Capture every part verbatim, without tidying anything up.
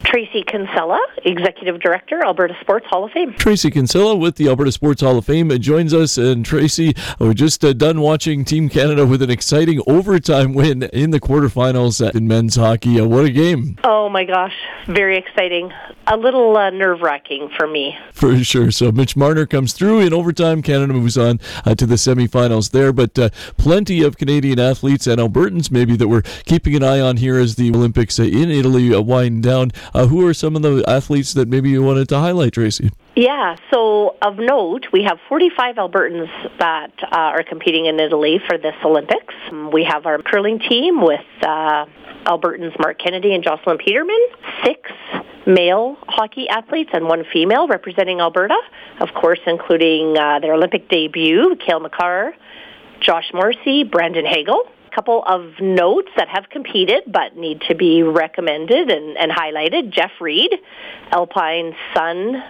Tracy Kinsella, Executive Director, Alberta Sports Hall of Fame. Tracy Kinsella with the Alberta Sports Hall of Fame joins us. And Tracy, we're just uh, done watching Team Canada with an exciting overtime win in the quarterfinals in men's hockey. Uh, what a game. Oh my gosh, very exciting. A little uh, nerve-wracking for me. For sure. So Mitch Marner comes through in overtime. Canada moves on uh, to the semifinals there. But uh, plenty of Canadian athletes and Albertans maybe that we're keeping an eye on here as the Olympics uh, in Italy uh, wind down. Uh, who are some of the athletes that maybe you wanted to highlight, Tracy? Yeah, so of note, we have forty-five Albertans that uh, are competing in Italy for this Olympics. We have our curling team with uh, Albertans Mark Kennedy and Jocelyn Peterman, six male hockey athletes and one female representing Alberta, of course, including uh, their Olympic debut, Cale Makar, Josh Morrissey, Brandon Hagel. A couple of notes that have competed but need to be recommended and, and highlighted. Jeff Reed, Alpine's son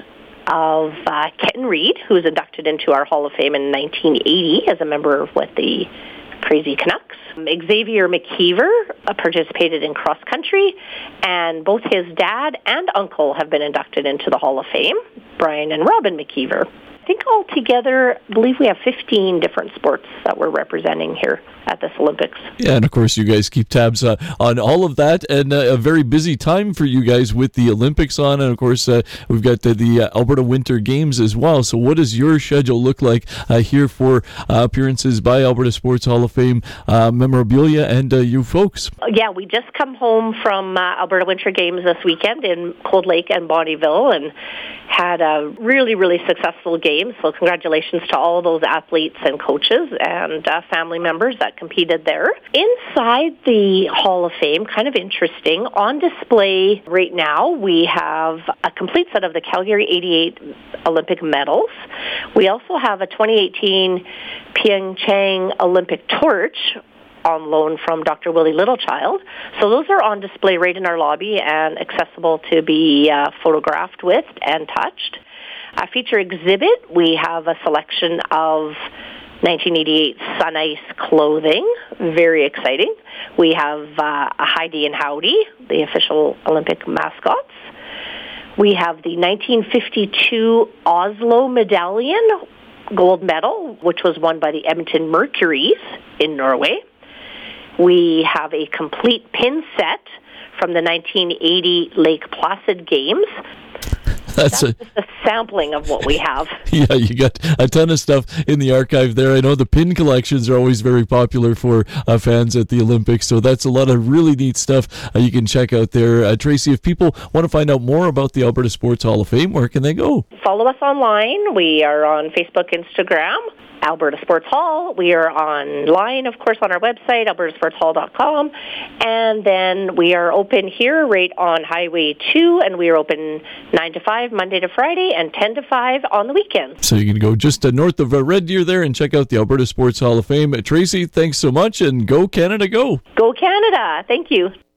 of uh, Kenton Reed, who was inducted into our Hall of Fame in nineteen eighty as a member with the Crazy Canucks. Xavier McKeever uh, participated in cross country, and both his dad and uncle have been inducted into the Hall of Fame, Brian and Robin McKeever. I think altogether, I believe we have fifteen different sports that we're representing here at this Olympics. Yeah, and of course you guys keep tabs uh, on all of that, and uh, a very busy time for you guys with the Olympics on, and of course uh, we've got the, the uh, Alberta Winter Games as well. So what does your schedule look like uh, here for uh, appearances by Alberta Sports Hall of Fame uh, memorabilia and uh, you folks? Yeah, we just come home from uh, Alberta Winter Games this weekend in Cold Lake and Bonnyville, and had a really, really successful game. So congratulations to all those athletes and coaches and uh, family members that competed there. Inside the Hall of Fame, kind of interesting, on display right now, we have a complete set of the Calgary eighty-eight Olympic medals. We also have a twenty eighteen Pyeongchang Olympic torch on loan from Doctor Willie Littlechild. So those are on display right in our lobby and accessible to be uh, photographed with and touched. A feature exhibit, we have a selection of nineteen eighty-eight Sun Ice clothing. Very exciting. We have uh, a Heidi and Howdy, the official Olympic mascots. We have the nineteen fifty-two Oslo medallion gold medal, which was won by the Edmonton Mercuries in Norway. We have a complete pin set from the nineteen eighty Lake Placid Games. That's, That's a, just a sampling of what we have. Yeah, you got a ton of stuff in the archive there. I know the pin collections are always very popular for uh, fans at the Olympics, so that's a lot of really neat stuff uh, you can check out there. Uh, Tracy, if people want to find out more about the Alberta Sports Hall of Fame, where can they go? Follow us online. We are on Facebook, Instagram, Alberta Sports Hall. We are online, of course, on our website, alberta sports hall dot com. And then we are open here right on Highway two, and we are open nine to five, Monday to Friday, and ten to five on the weekends. So you can go just uh, north of uh, Red Deer there and check out the Alberta Sports Hall of Fame. Uh, Tracy, thanks so much, and go Canada, go! Go Canada! Thank you.